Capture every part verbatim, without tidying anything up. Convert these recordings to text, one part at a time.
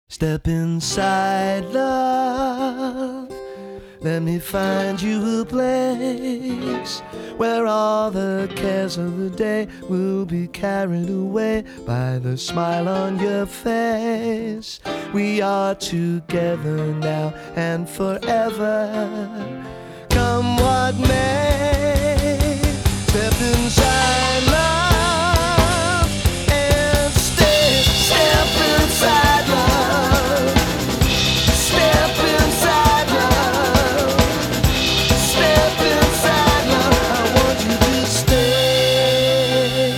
Step inside, love. Let me find you a place where all the cares of the day will be carried away by the smile on your face. We are together now and forever. Come what may, step inside, love, and stay. Step inside, love. Step inside, love. Step inside, love. I want you to stay.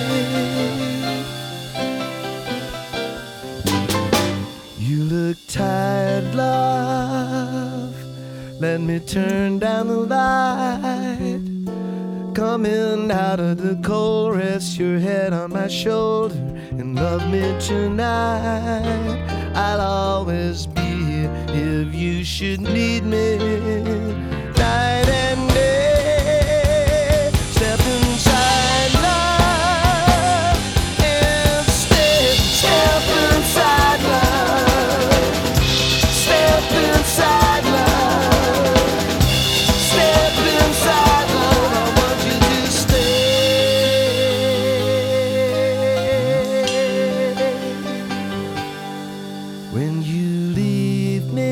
You look tired, love. Let me turn down the light. Coming out of the cold, rest your head on my shoulder and love me tonight. I'll always be here if you should need me, night and day. Step inside, love, and stay. Step inside, love. Step inside, love. Step inside, love. I want you to stay. When you leave me,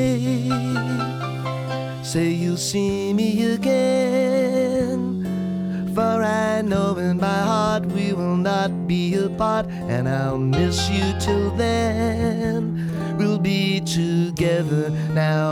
say you'll see me again. For I know in my heart we will not be apart, and I'll miss you till then. We'll be together now